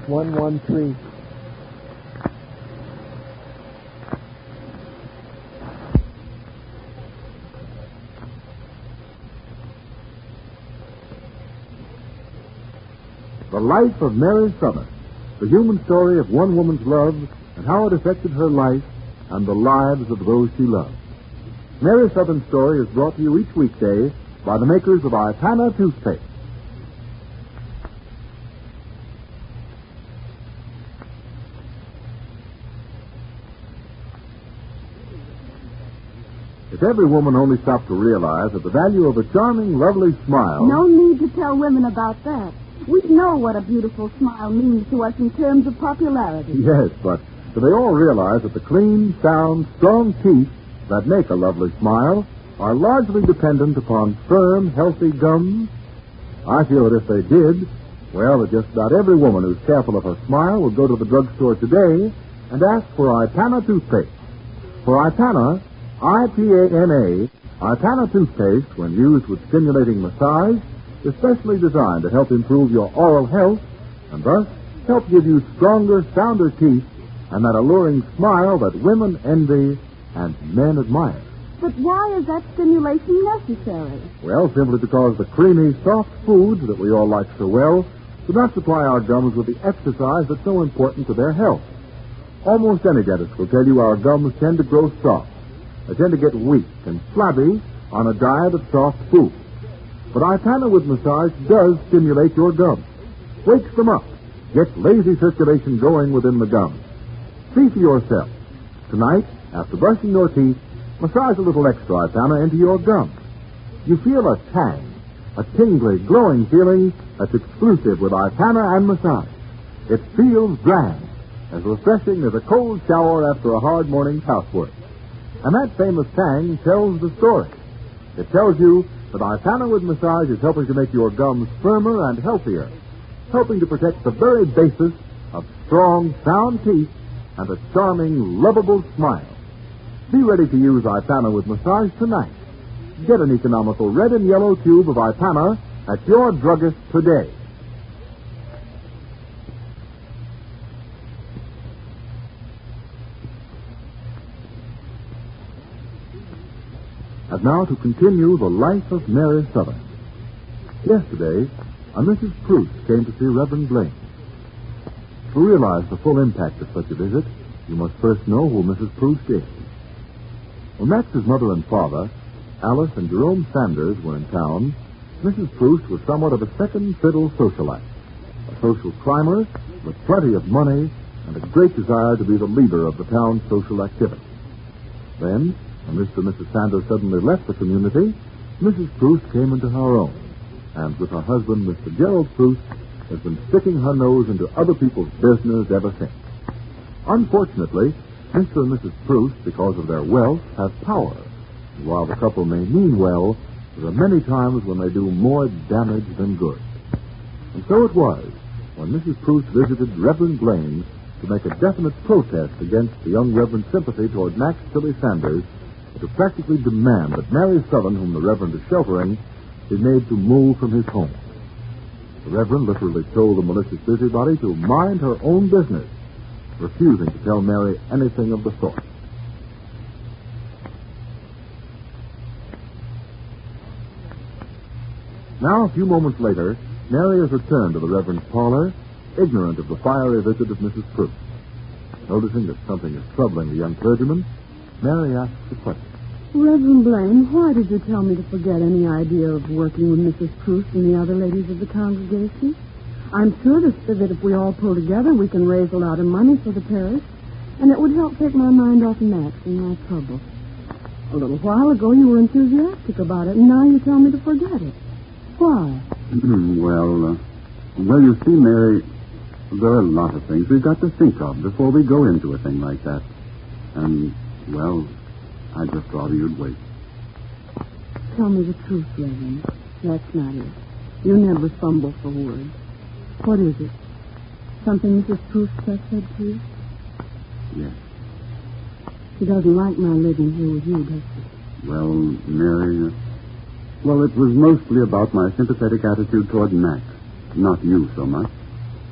113. The Life of Mary Southern, the human story of one woman's love and how it affected her life and the lives of those she loved. Mary Southern's story is brought to you each weekday by the makers of Ipana toothpaste. If every woman only stopped to realize that the value of a charming, lovely smile... No need to tell women about that. We know what a beautiful smile means to us in terms of popularity. Yes, but do they all realize that the clean, sound, strong teeth that make a lovely smile are largely dependent upon firm, healthy gums? I feel that if they did, well, that just about every woman who's careful of her smile would go to the drugstore today and ask for Ipana toothpaste. For Ipana, I-P-A-N-A, Ipana toothpaste, when used with stimulating massage, is specially designed to help improve your oral health and thus help give you stronger, sounder teeth and that alluring smile that women envy and men admire. But why is that stimulation necessary? Well, simply because the creamy, soft foods that we all like so well do not supply our gums with the exercise that's so important to their health. Almost any dentist will tell you our gums tend to grow soft. They tend to get weak and flabby on a diet of soft food. But Ipana with massage does stimulate your gums. Wakes them up. Gets lazy circulation going within the gums. See for yourself. Tonight, after brushing your teeth, massage a little extra Ipana into your gums. You feel a tang, a tingly, glowing feeling that's exclusive with Ipana and massage. It feels grand, as refreshing as a cold shower after a hard morning's housework. And that famous tang tells the story. It tells you that Ipana with massage is helping to make your gums firmer and healthier, helping to protect the very basis of strong, sound teeth and a charming, lovable smile. Be ready to use Ipana with massage tonight. Get an economical red and yellow tube of Ipana at your druggist today. And now to continue the life of Mary Southern. Yesterday, a Mrs. Proust came to see Reverend Blaine. To realize the full impact of such a visit, you must first know who Mrs. Proust is. When Max's mother and father, Alice and Jerome Sanders, were in town, Mrs. Proust was somewhat of a second-fiddle socialite, a social climber with plenty of money and a great desire to be the leader of the town's social activity. Then, when Mr. and Mrs. Sanders suddenly left the community, Mrs. Proust came into her own, and with her husband, Mr. Gerald Proust, has been sticking her nose into other people's business ever since. Unfortunately, Mr. and Mrs. Proust, because of their wealth, have power. And while the couple may mean well, there are many times when they do more damage than good. And so it was when Mrs. Proust visited Reverend Blaine to make a definite protest against the young Reverend's sympathy toward Max Tilly Sanders, to practically demand that Mary Southern, whom the Reverend is sheltering, be made to move from his home. The Reverend literally told the malicious busybody to mind her own business, refusing to tell Mary anything of the sort. Now, a few moments later, Mary has returned to the Reverend's parlor, ignorant of the fiery visit of Mrs. Proust. Noticing that something is troubling the young clergyman, Mary asks a question. Reverend Blaine, why did you tell me to forget any idea of working with Mrs. Proust and the other ladies of the congregation? I'm sure that if we all pull together, we can raise a lot of money for the parish, and it would help take my mind off Max and my trouble. A little while ago, you were enthusiastic about it, and now you tell me to forget it. Why? Well, you see, Mary, there are a lot of things we've got to think of before we go into a thing like that. And, well, I just thought you'd wait. Tell me the truth, Reverend. That's not it. You never fumble for words. What is it? Something Mrs. Proust has said to you? Yes. She doesn't like my living here with you, does she? Well, Mary, it was mostly about my sympathetic attitude toward Max. Not you so much.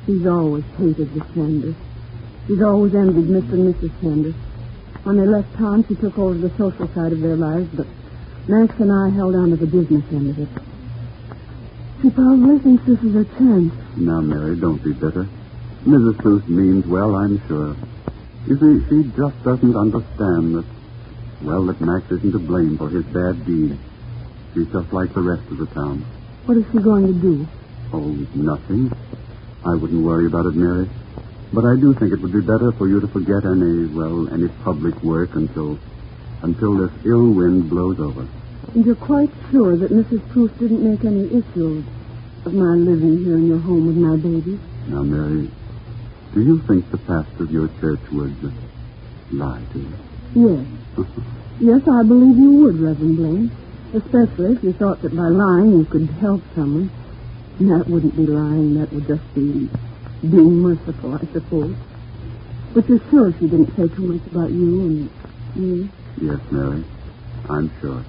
She's always hated the Sanders. She's always envied Mr. and Mrs. Sanders. When they left town, she took over the social side of their lives, but Max and I held on to the business end of it. She probably thinks this is her chance. Now, Mary, don't be bitter. Mrs. Bruce means well, I'm sure. You see, she just doesn't understand that, well, that Max isn't to blame for his bad deed. She's just like the rest of the town. What is she going to do? Oh, nothing. I wouldn't worry about it, Mary. But I do think it would be better for you to forget any public work until this ill wind blows over. And you're quite sure that Mrs. Proof didn't make any issue of my living here in your home with my baby? Now, Mary, do you think the pastor of your church would lie to you? Yes. Yes, I believe you would, Reverend Blaine. Especially if you thought that by lying you could help someone. And that wouldn't be lying. That would just be being merciful, I suppose. But you're sure she didn't say too much about you and me? Yes, Mary. I'm sure.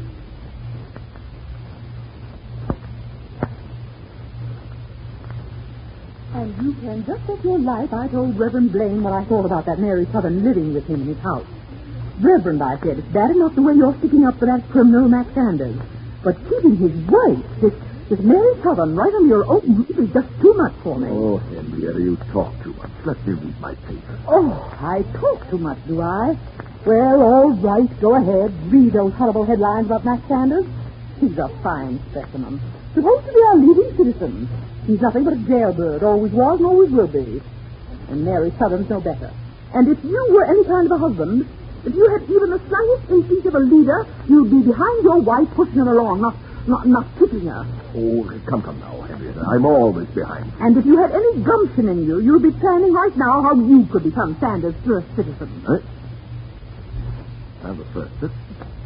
And you can just bet your life I told Reverend Blaine what I thought about that Mary Southern living with him in his house. Reverend, I said, it's bad enough the way you're sticking up for that criminal Max Sanders. But keeping his wife, this Mary Southern, right on your own roof is just too much for me. Oh, Henrietta, you talk too much. Let me read my paper. Oh, I talk too much, do I? Well, all right, go ahead. Read those horrible headlines about Max Sanders. He's a fine specimen. Supposed to be our leading citizen. He's nothing but a jailbird. Always was and always will be. And Mary Southern's no better. And if you were any kind of a husband, if you had even the slightest instinct of a leader, you'd be behind your wife pushing her along, not kicking her. Oh, come now, Henrietta. I'm always behind. And if you had any gumption in you, you'd be planning right now how you could become Sanders' first citizen. Eh? I'm the first citizen.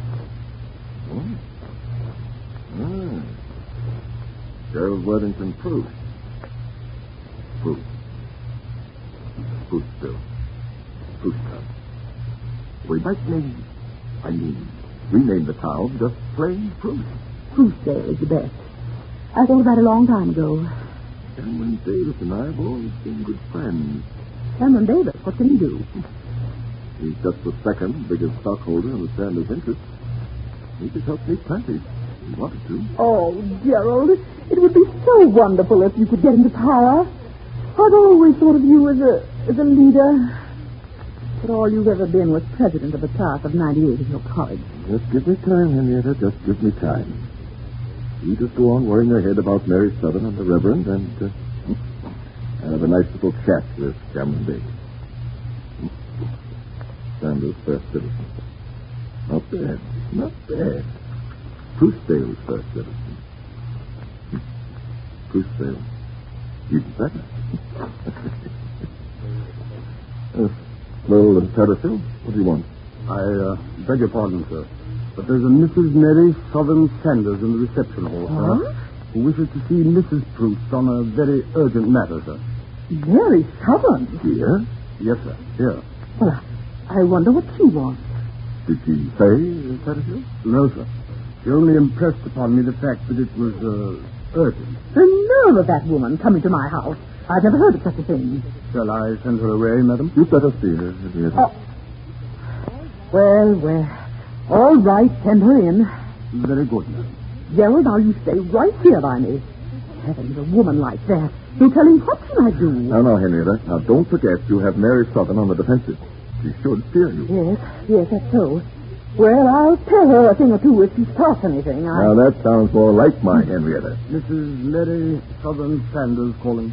Gerald Worthington Proust. Proust Bill. Proust Town. We might rename the town just plain Proust. Proustdale is the best. I thought of that a long time ago. Cameron Davis and I have always been good friends. Cameron Davis, what can he do? He's just the second biggest stockholder in the Sanders' interest. He could help me plenty. He wanted to. Oh, Gerald, it would be so wonderful if you could get into power. I've always thought of you as a leader. But all you've ever been was president of the class of 98 at your college. Just give me time, Henrietta. Just give me time. You just go on worrying your head about Mary Southern and the Reverend and have a nice little chat with Cameron Davis. Sanders' first citizen. Not bad. Not bad. Proustdale's first citizen. Proustdale. Even better. Well, Tattersall, what do you want? I beg your pardon, sir. But there's a Mrs. Mary Southern Sanders in the reception hall, sir, who wishes to see Mrs. Proust on a very urgent matter, sir. Mary Southern? Here? Yes, sir. Here. Well, I wonder what she wants. Did she say, Tattersall? No, sir. She only impressed upon me the fact that it was urgent. The nerve of that woman coming to my house. I've never heard of such a thing. Shall I send her away, madam? You'd better see her, Henrietta. Oh. Well. All right, send her in. Very good, madam. Gerald, now you stay right here by me. Heavens, a woman like that. You tell him, what can I do? Now, Henrietta. Now, don't forget you have Mary Southern on the defensive. She should fear you. Yes, that's so. Well, I'll tell her a thing or two if she starts anything. Now, that sounds more like my Henrietta. Mrs. Mary Southern Sanders calling.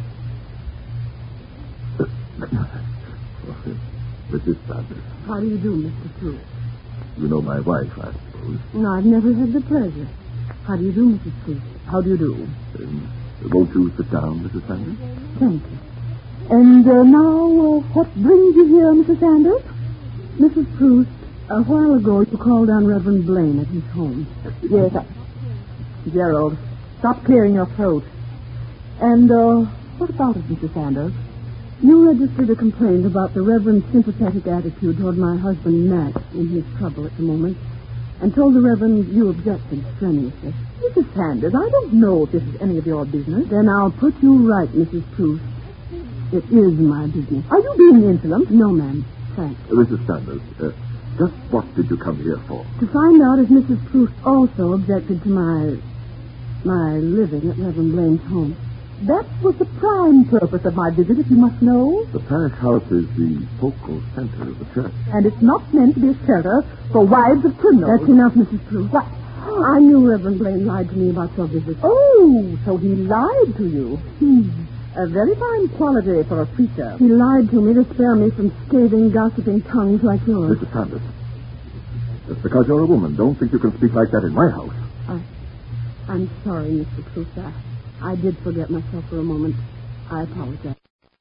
Mrs. Sanders. How do you do, Mr. Proust? You know my wife, I suppose. No, I've never had the pleasure. How do you do, Mrs. Proust? How do you do? Won't you sit down, Mrs. Sanders? Thank you. And now, what brings you here, Mrs. Sanders? Mrs. Proust, a while ago you called on Reverend Blaine at his home. Yes, Gerald, stop clearing your throat. And, what about it, Mrs. Sanders? You registered a complaint about the Reverend's sympathetic attitude toward my husband, Max, in his trouble at the moment, and told the Reverend you objected strenuously. Mrs. Sanders, I don't know if this is any of your business. Then I'll put you right, Mrs. Proust. It is my business. Are you being insolent? No, ma'am. Thanks. Mrs. Sanders, just what did you come here for? To find out if Mrs. Proust also objected to my living at Reverend Blaine's home. That was the prime purpose of my visit, if you must know. The parish house is the focal center of the church. And it's not meant to be a shelter for wives of criminals. That's enough, Mrs. Proust. What? I knew Reverend Blaine lied to me about your visit. Oh, so he lied to you. A very fine quality for a preacher. He lied to me to spare me from scathing, gossiping tongues like yours. Mrs. Sanders, just because you're a woman, don't think you can speak like that in my house. I'm sorry, Mr. Proust. I did forget myself for a moment. I apologize.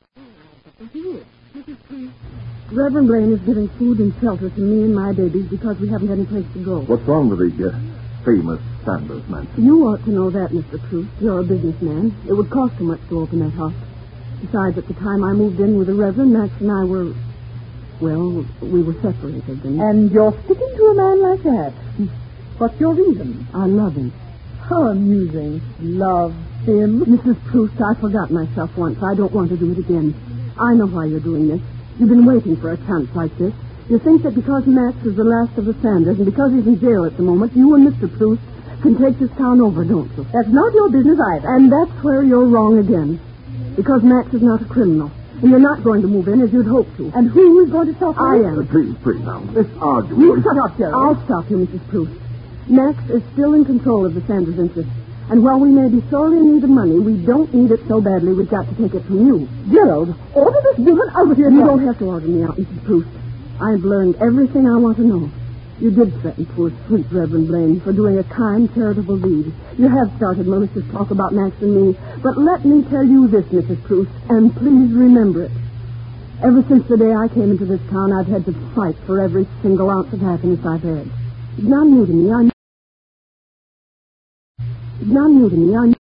Reverend Blaine is giving food and shelter to me and my babies because we haven't any place to go. What's wrong with the famous Sanders mansion? You ought to know that, Mr. Proust. You're a businessman. It would cost too much to open that house. Besides, at the time I moved in with the Reverend, Max and I were... Well, we were separated. And you're sticking to a man like that? What's your reason? I love him. How amusing. Love him. Mrs. Proust, I forgot myself once. I don't want to do it again. I know why you're doing this. You've been waiting for a chance like this. You think that because Max is the last of the Sanders and because he's in jail at the moment, you and Mr. Proust can take this town over, don't you? That's not your business either. And that's where you're wrong again. Because Max is not a criminal. And you're not going to move in as you'd hoped to. And who is going to stop I you? am. Please now. This argument... You shut up, Gerald. I'll stop you, Mrs. Proust. Max is still in control of the Sanders interest. And while we may be sorely in need of money, we don't need it so badly we've got to take it from you. Gerald, order this woman out of here. You don't have to order me out, Mrs. Proust. I've learned everything I want to know. You did threaten poor sweet Reverend Blaine for doing a kind, charitable deed. You have started malicious talk about Max and me. But let me tell you this, Mrs. Proust, and please remember it. Ever since the day I came into this town, I've had to fight for every single ounce of happiness I've had. It's not new to me.